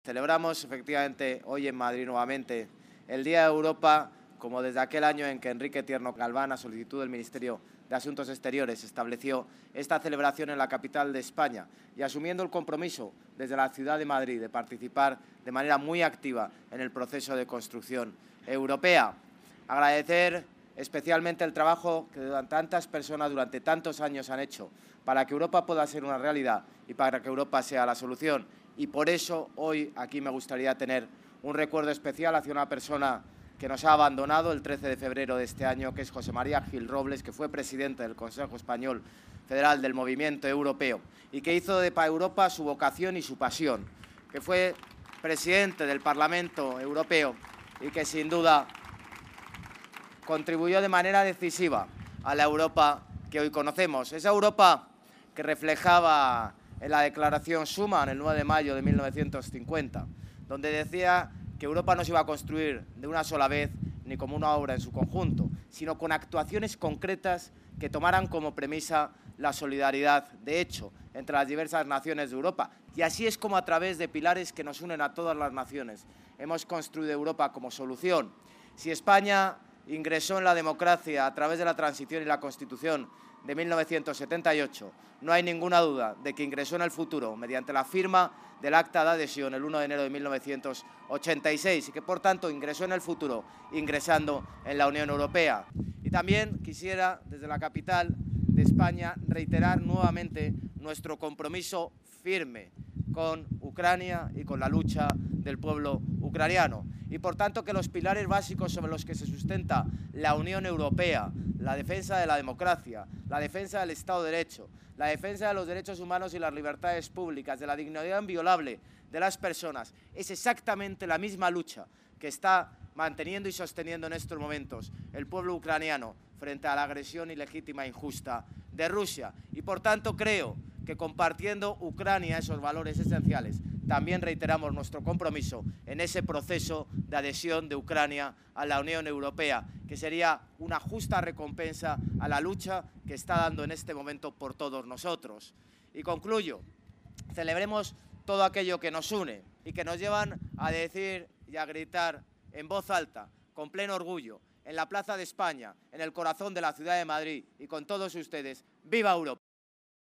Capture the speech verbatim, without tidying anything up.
Celebramos efectivamente hoy en Madrid nuevamente el Día de Europa, como desde aquel año en que Enrique Tierno Galván, a solicitud del Ministerio de Asuntos Exteriores, estableció esta celebración en la capital de España y asumiendo el compromiso desde la ciudad de Madrid de participar de manera muy activa en el proceso de construcción europea. Agradecer especialmente el trabajo que tantas personas durante tantos años han hecho para que Europa pueda ser una realidad y para que Europa sea la solución. Y por eso hoy aquí me gustaría tener un recuerdo especial hacia una persona que nos ha abandonado el trece de febrero de este año, que es José María Gil Robles, que fue presidente del Consejo Español Federal del Movimiento Europeo y que hizo de Europa su vocación y su pasión, que fue presidente del Parlamento Europeo y que sin duda contribuyó de manera decisiva a la Europa que hoy conocemos. Esa Europa que reflejaba en la Declaración Schuman el nueve de mayo de mil novecientos cincuenta, donde decía que Europa no se iba a construir de una sola vez ni como una obra en su conjunto, sino con actuaciones concretas que tomaran como premisa la solidaridad de hecho entre las diversas naciones de Europa. Y así es como a través de pilares que nos unen a todas las naciones hemos construido Europa como solución. Si España ingresó en la democracia a través de la transición y la Constitución de mil novecientos setenta y ocho, no hay ninguna duda de que ingresó en el futuro mediante la firma del Acta de Adhesión el uno de enero de mil novecientos ochenta y seis y que, por tanto, ingresó en el futuro ingresando en la Unión Europea. Y también quisiera, desde la capital de España, reiterar nuevamente nuestro compromiso firme con Ucrania y con la lucha del pueblo ucraniano. Y, por tanto, que los pilares básicos sobre los que se sustenta la Unión Europea, la defensa de la democracia, la defensa del Estado de Derecho, la defensa de los derechos humanos y las libertades públicas, de la dignidad inviolable de las personas, es exactamente la misma lucha que está manteniendo y sosteniendo en estos momentos el pueblo ucraniano frente a la agresión ilegítima e injusta de Rusia. Y, por tanto, creo que compartiendo Ucrania esos valores esenciales, también reiteramos nuestro compromiso en ese proceso de adhesión de Ucrania a la Unión Europea, que sería una justa recompensa a la lucha que está dando en este momento por todos nosotros. Y concluyo, celebremos todo aquello que nos une y que nos llevan a decir y a gritar en voz alta, con pleno orgullo, en la Plaza de España, en el corazón de la ciudad de Madrid y con todos ustedes, ¡viva Europa!